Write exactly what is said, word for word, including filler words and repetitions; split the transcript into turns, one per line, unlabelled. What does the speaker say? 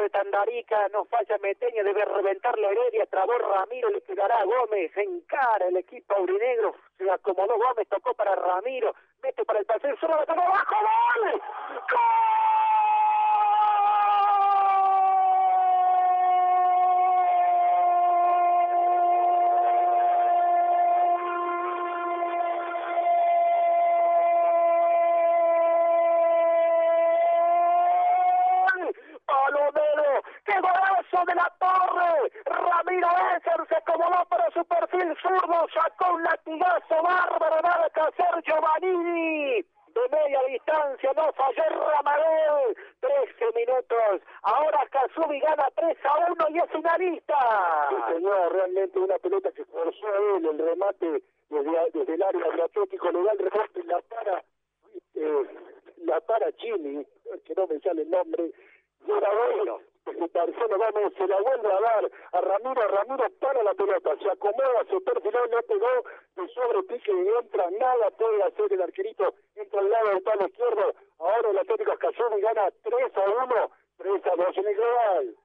de Tandarica, no falla Meteña, debe reventar la Heredia, trabó Ramiro, le quedará Gómez, encara el equipo aurinegro, se acomodó Gómez, tocó para Ramiro, mete para el paseo, solo la toma abajo, ¡gol! ¡Gol! Palomero, qué golazo de la Torre, Ramiro Esser se acomodó para su perfil zurdo, sacó un latigazo bárbaro, nada que hacer Giovannini, de media distancia, no falló Ramadel, trece minutos, ahora Casubi gana tres a uno y es finalista.
Sí, señor, realmente una pelota que forzó a él, el remate desde, desde el área del Atlético, le da el rebote, la para, eh, la para Chini, que no me sale el nombre, y ahora bueno, Marcelo Gómez se la vuelve a dar a Ramiro, Ramiro para la pelota, se acomoda, se perfiló, no pegó, de sobre pique entra, nada puede hacer el arquerito, entra al lado del palo izquierdo, ahora el Atlético Casubi gana tres a uno, tres a dos en el global.